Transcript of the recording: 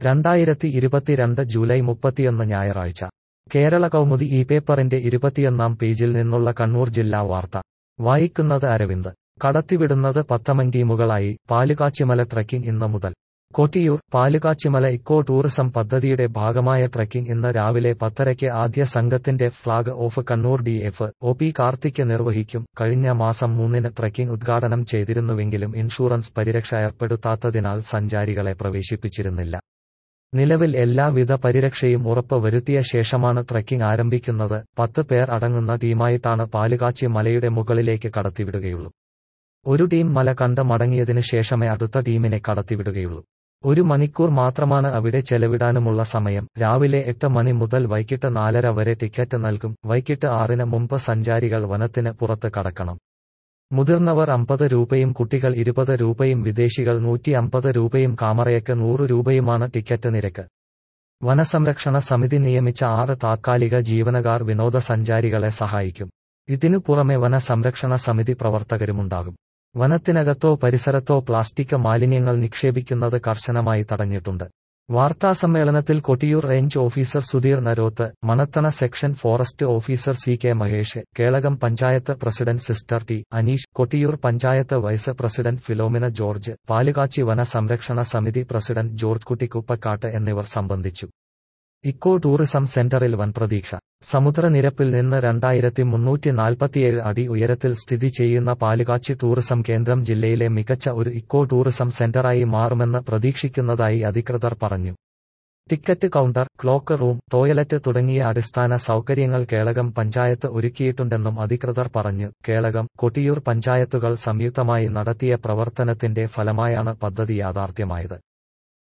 2022 July 31 ഞായറാഴ്ച കേരള കൗമുദി ഈ പേപ്പറിന്റെ 21-ാം പേജിൽ നിന്നുള്ള കണ്ണൂർ ജില്ലാ വാർത്ത വായിക്കുന്നത് അരവിന്ദ്. കടത്തിവിടുന്നത് 10 ടീമുകളായി, പാലുകാച്ചിമല ട്രെക്കിംഗ് ഇന്ന് മുതൽ. കൊട്ടിയൂർ പാലുകാച്ചിമല ഇക്കോ ടൂറിസം പദ്ധതിയുടെ ഭാഗമായ ട്രെക്കിംഗ് ഇന്ന് രാവിലെ 10:30-ക്ക് ആദ്യ സംഘത്തിന്റെ flag off Kannur DF.O P Karthik നിർവഹിക്കും. കഴിഞ്ഞ മാസം 3-ന് ട്രെക്കിംഗ് ഉദ്ഘാടനം ചെയ്തിരുന്നുവെങ്കിലും ഇൻഷുറൻസ് പരിരക്ഷ ഏർപ്പെടുത്താത്തതിനാൽ സഞ്ചാരികളെ പ്രവേശിപ്പിച്ചിരുന്നില്ല. നിലവിൽ എല്ലാവിധ പരിരക്ഷയും ഉറപ്പ് വരുത്തിയ ശേഷമാണ് ട്രെക്കിംഗ് ആരംഭിക്കുന്നത്. 10 പേർ അടങ്ങുന്ന ടീമായിട്ടാണ് പാലുകാച്ചി മലയുടെ മുകളിലേക്ക് കടത്തിവിടുകയുള്ളൂ. ഒരു ടീം മല കണ്ട് മടങ്ങിയതിന് ശേഷമേ അടുത്ത ടീമിനെ കടത്തിവിടുകയുള്ളൂ. 1 മണിക്കൂർ മാത്രമാണ് അവിടെ ചെലവിടാനുമുള്ള സമയം. രാവിലെ 8 മണി മുതൽ വൈകിട്ട് 4:30 വരെ ടിക്കറ്റ് നൽകും. വൈകിട്ട് 6-ന് മുമ്പ് സഞ്ചാരികൾ വനത്തിന് പുറത്ത് കടക്കണം. മുതിർന്നവർ 50 രൂപയും കുട്ടികൾ 20 രൂപയും വിദേശികൾ 150 രൂപയും കാമറയ്ക്ക് 100 രൂപയുമാണ് ടിക്കറ്റ് നിരക്ക്. വനസംരക്ഷണ സമിതി നിയമിച്ച 6 താത്കാലിക ജീവനക്കാർ വിനോദസഞ്ചാരികളെ സഹായിക്കും. ഇതിനു പുറമെ വനസംരക്ഷണ സമിതി പ്രവർത്തകരുമുണ്ടാകും. വനത്തിനകത്തോ പരിസരത്തോ പ്ലാസ്റ്റിക് മാലിന്യങ്ങൾ നിക്ഷേപിക്കുന്നത് കർശനമായി തടഞ്ഞിട്ടുണ്ട്. വാർത്താസമ്മേളനത്തിൽ Kottiyoor range officer Sudheer Naroth, Manathana section forest officer CK Mahesh, Kelakam panchayat president sister T Aneesh, Kottiyoor panchayat vice president Philomina George, Palukachi വന സംരക്ഷണ സമിതി പ്രസിഡന്റ് ജോർജ് കുട്ടി കുപ്പക്കാട്ട് എന്നിവർ സംബന്ധിച്ചു. ഇക്കോ ടൂറിസം സെന്ററിൽ വൻ പ്രതീക്ഷ. സമുദ്രനിരപ്പിൽ നിന്ന് 2347 അടി ഉയരത്തിൽ സ്ഥിതി ചെയ്യുന്ന പാലുകാച്ചി ടൂറിസം കേന്ദ്രം ജില്ലയിലെ മികച്ച ഒരു ഇക്കോ ടൂറിസം സെന്ററായി മാറുമെന്ന് പ്രതീക്ഷിക്കുന്നതായി അധികൃതർ പറഞ്ഞു. Ticket counter, cloak room, toilet തുടങ്ങിയ അടിസ്ഥാന സൗകര്യങ്ങൾ കേളകം പഞ്ചായത്ത് ഒരുക്കിയിട്ടുണ്ടെന്നും അധികൃതർ പറഞ്ഞു. കേളകം, കൊട്ടിയൂർ പഞ്ചായത്തുകൾ സംയുക്തമായി നടത്തിയ പ്രവർത്തനത്തിന്റെ ഫലമായാണ് പദ്ധതി യാഥാർത്ഥ്യമായത്.